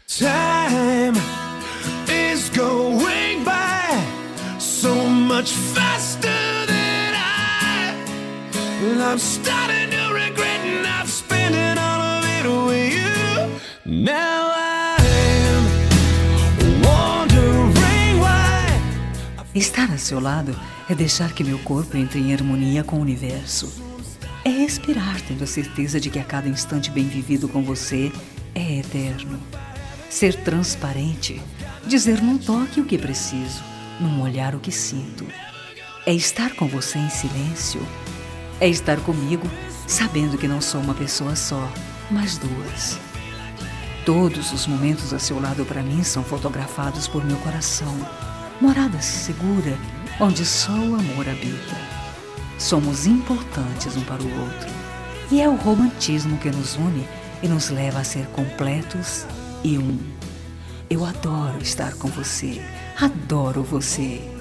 Time is going by so much faster than I'm starting to regret not spending all of it with you. Now I'm wondering why. Estar a seu lado é deixar que meu corpo entre em harmonia com o universo. É respirar tendo a certeza de que a cada instante bem vivido com você é eterno. Ser transparente, dizer num toque o que preciso, num olhar o que sinto. É estar com você em silêncio. É estar comigo sabendo que não sou uma pessoa só, mas duas. Todos os momentos a seu lado para mim são fotografados por meu coração. Morada segura, onde só o amor habita. Somos importantes um para o outro. E é o romantismo que nos une e nos leva a ser completos e um. Eu adoro estar com você. Adoro você.